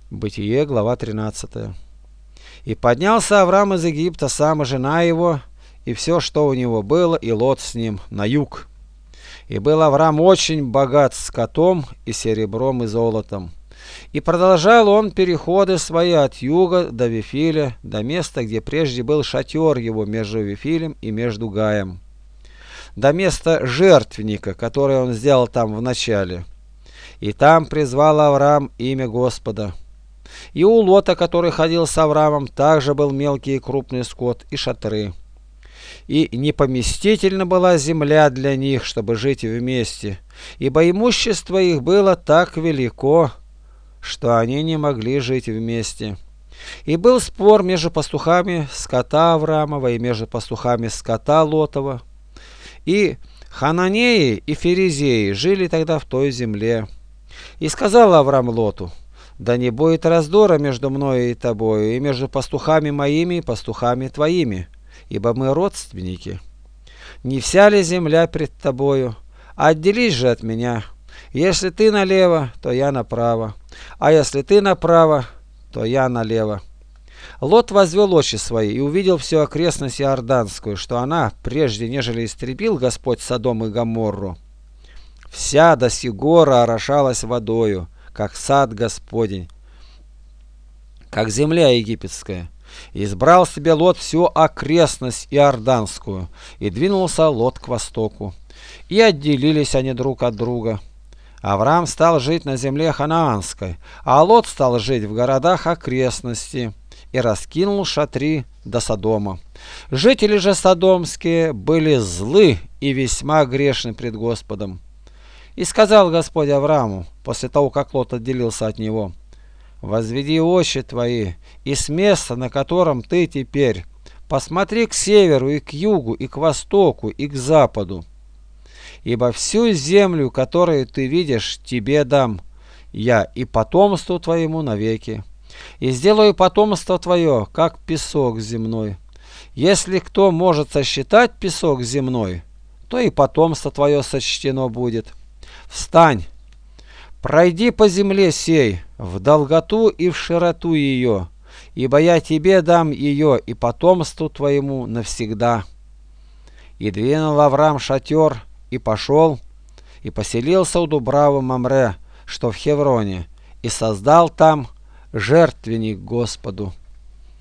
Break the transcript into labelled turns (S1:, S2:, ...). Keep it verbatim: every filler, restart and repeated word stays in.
S1: Бытие, глава тринадцатая. И поднялся Авраам из Египта, сам и жена его, и все, что у него было, и Лот с ним, на юг. И был Авраам очень богат скотом и серебром и золотом. И продолжал он переходы свои от юга до Вифиля, до места, где прежде был шатер его между Вифилем и между Гаем, до места жертвенника, который он сделал там в начале. И там призвал Авраам имя Господа. И у Лота, который ходил с Авраамом, также был мелкий и крупный скот и шатры. И непоместительна была земля для них, чтобы жить вместе, ибо имущество их было так велико, что они не могли жить вместе. И был спор между пастухами скота Авраамова и между пастухами скота Лотова. И Хананеи и Ферезеи жили тогда в той земле. И сказал Авраам Лоту: да не будет раздора между мною и тобою, и между пастухами моими и пастухами твоими, ибо мы родственники. Не вся ли земля пред тобою? Отделись же от меня. Если ты налево, то я направо, а если ты направо, то я налево. Лот возвел очи свои и увидел всю окрестность Иорданскую, что она, прежде нежели истребил Господь Содом и Гоморру, вся до сих гора орошалась водою, как сад Господень, как земля египетская. И избрал себе Лот всю окрестность Иорданскую, и двинулся Лот к востоку. И отделились они друг от друга. Авраам стал жить на земле ханаанской, а Лот стал жить в городах окрестности, и раскинул шатри до Содома. Жители же содомские были злы и весьма грешны пред Господом. И сказал Господь Аврааму, после того, как Лот отделился от него: возведи очи твои, и с места, на котором ты теперь, посмотри к северу и к югу, и к востоку, и к западу. Ибо всю землю, которую ты видишь, тебе дам я и потомству твоему навеки. И сделаю потомство твое, как песок земной. Если кто может сосчитать песок земной, то и потомство твое сочтено будет. Встань, пройди по земле сей, в долготу и в широту ее, ибо я тебе дам ее и потомству твоему навсегда. И двинул Авраам шатер, и пошел, и поселился у Дубравы Мамре, что в Хевроне, и создал там жертвенник Господу.